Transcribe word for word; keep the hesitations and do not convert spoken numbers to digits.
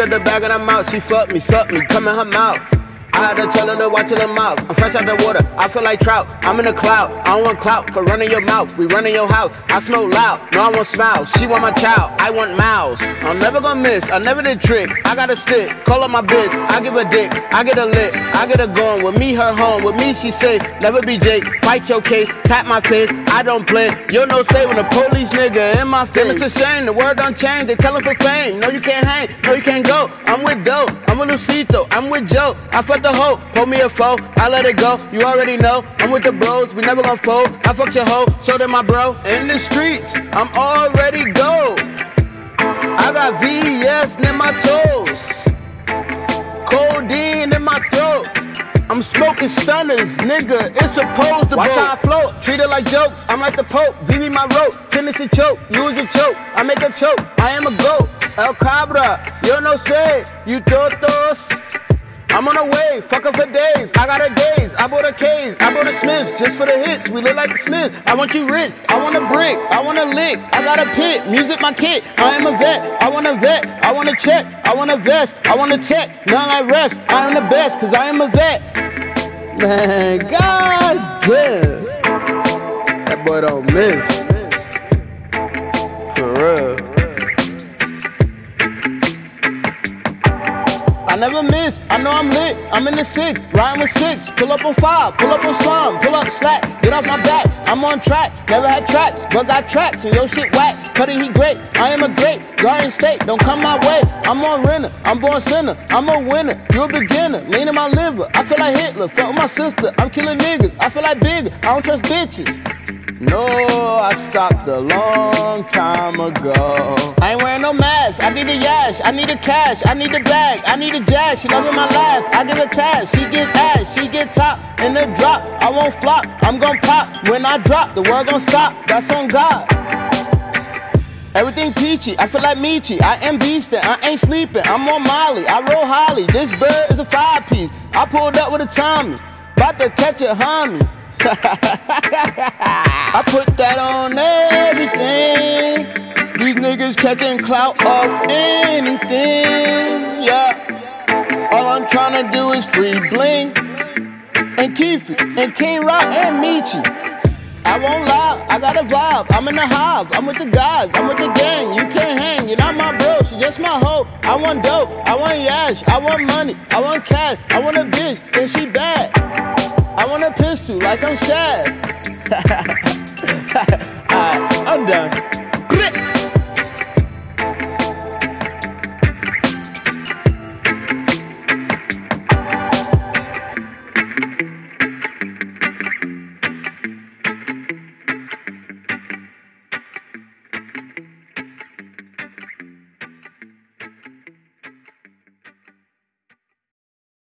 her the bag in her mouth. She fucked me, sucked me, come in her mouth. I had to tell her to watch her mouth. I'm fresh out the water, I feel like trout. I'm in the cloud, I don't want clout for running your mouth. We running your house, I smoke loud, no I want smiles. She want my child, I want mouths. I'm never gonna miss, I never did trick. I got a stick, call up my bitch, I give a dick. I get a lick, I get a going. With me, her home, with me she say, never be Jake. Fight your case, tap my face, I don't play. You no stay when the police nigga in my face. It's a shame, the word don't change, they tellin' for fame. No you can't hang, no you can't go. I'm with Doe, I'm with Lucito, I'm with Joe. I fucked the hoe, pull me a foe, I let it go. You already know, I'm with the bros, we never gon' fold. I fucked your hoe, so did my bro. In the streets, I'm already gold. I got V S in my toes, codeine in my throat. I'm smoking stunners, nigga, it's supposed to Watch how I float, treat it like jokes. I'm like the Pope, V V my rope, Tennessee choke, use a choke, I make a choke, I am a goat. El Cabra, yo no sé, you totos. I'm on a wave, fuck her for days, I got her days, I bought a case, I bought a Smith, just for the hits, we look like the Smith. I want you rich, I want a brick, I want a lick, I got a pit, music my kit, I am a vet, I want a vet, I want a check, I want a vest, I want a check, none I rest, I am the best, cause I am a vet. Man, god damn, that boy don't miss, for real. I never miss, I know I'm lit, I'm in the six, riding with six, pull up on five, pull up on slime, pull up slack, get off my back, I'm on track, never had tracks, but got tracks, and your shit whack, Cuddy he great, I am a great, Garden State, don't come my way, I'm on Renner, I'm born sinner, I'm a winner, you a beginner, lean in my liver, I feel like Hitler, fuck with my sister, I'm killing niggas, I feel like bigger, I don't trust bitches. No, I stopped a long time ago. I ain't wearing no mask, I need a yash, I need a cash, I need a bag, I need a jack. She loving my laugh, I give a tag. She get ass, she get top, in the drop. I won't flop, I'm gon' pop. When I drop, the world gon' stop, that's on God. Everything peachy, I feel like Michi. I am beastin', I ain't sleeping, I'm on Molly, I roll Holly. This bird is a five piece, I pulled up with a Tommy, bout to catch a homie. I put that on everything. These niggas catching clout off anything, yeah. All I'm tryna do is free bling and Keefy and King Rock and Michi. I won't lie, I got a vibe, I'm in the hive, I'm with the guys, I'm with the gang. You can't hang, you're not my bro, she just my hoe. I want dope, I want yash, I want money, I want cash, I want a bitch, and she bad. I want a pistol like I'm Shad.